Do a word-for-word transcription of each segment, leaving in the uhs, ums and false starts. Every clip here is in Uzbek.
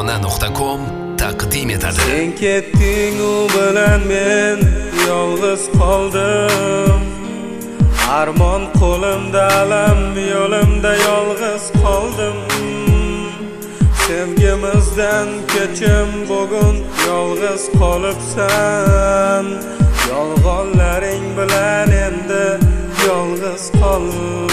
afsona nuqta com taqdim etadi. Sen ketding, u bilan men yolg'iz qoldim. Armon qo'limda, alam yo'limda yolg'iz qoldim. Sevgimizdan kechim, bugun yolg'iz qolibsan. Yolg'onlaring bilan endi yolg'iz qol.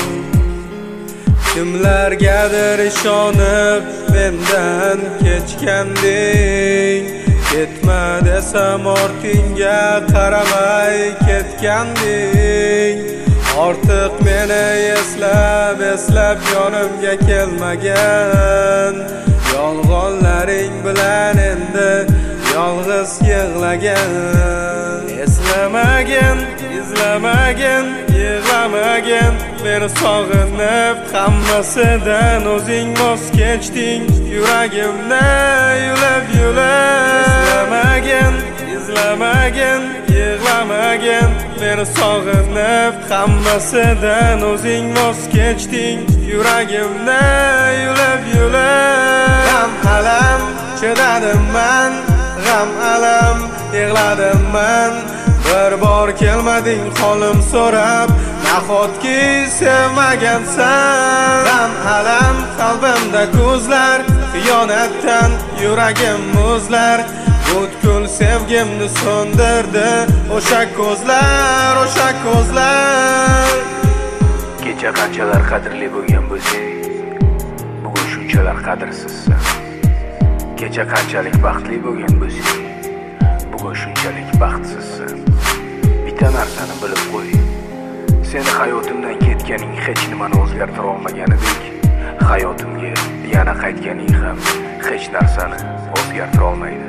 Kimlargadir ishonib mendan kechganding. Ketma desam ortingga qaramay ketganding. Ortiq meni eslab eslab yonimga kelmagan. Yolg'onlaring bilan endi yolg'iz yig'lagan. Eslamagin, izlamagin, yig'lamagin. Meni sog'inib hammasidan o'zing voz kechding. Yuragimni yulib yulib. Eslamagin, izlamagin, yig'lamagin. Meni sog'inib hammasidan o'zing voz kechding. Yuragimni yulib yulib. G'am alam chidadim man, g'am alam yig'ladim man. Bir bor kelmading holim so'rab, nahotki sevmagansan. G'am alam qalbimda ko'zlar, xiyonatdan yuragim muzlar. Butkul sevgimni so'ndirdi o'sha ko'zlar, o'sha ko'zlar. Kecha qanchalar qadrli bo'lgan bo'lsang, bugun shunchalar qadrsizsan. Kecha qanchalik baxtli bo'lgan bo'lsang, bugun shunchalik baxtsizsan. Bitta narsani bilib qo'y. Seni hayotimdan ketganing hech nimani o'zgartira olmaganidek, hayotimga yana qaytganing ham hech narsani o'zgartira olmaydi.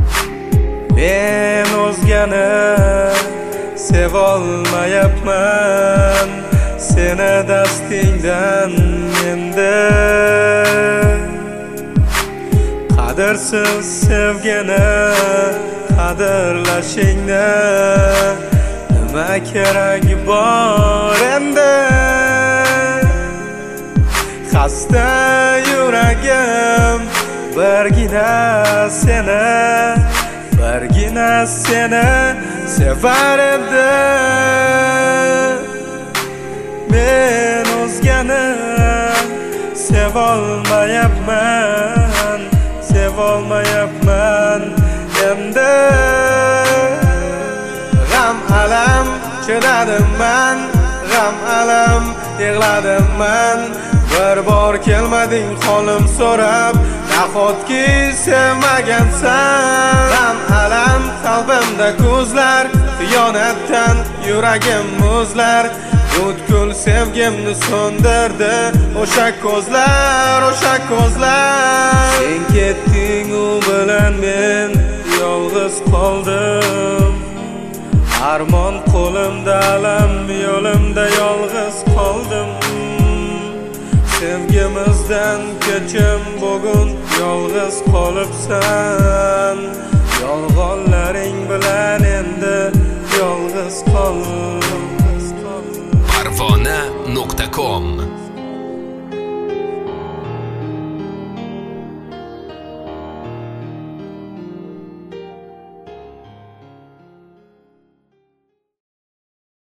Men o'zgani sevolmayapman, seni dastingdan endi. Qadrsiz sevgini qadrlashingni nima keragi bor endi? Xasta yuragim birgina seni, birgina seni sevar edi. Men o'zgani sevolmayapman, sevolmayapman endi. G'am alam chidadim man, g'am alam yig'ladim man. Bir bor kelmading holim so'rab, nahotki sevmagansan. G'am alam qalbimda ko'zlar, xiyonatdan yuragim muzlar. Butkul sevgimni so'ndirdi o'sha ko'zlar, o'sha ko'zlar. Sen ketding, u bilan men yolg'iz qoldim. Armon qo'limda, alam yo'limda yolg'iz qoldim. Sevgimizdan kechim, bugun yolg'iz qolibsan. Yolg'onlaring bilan endi yolg'iz qol.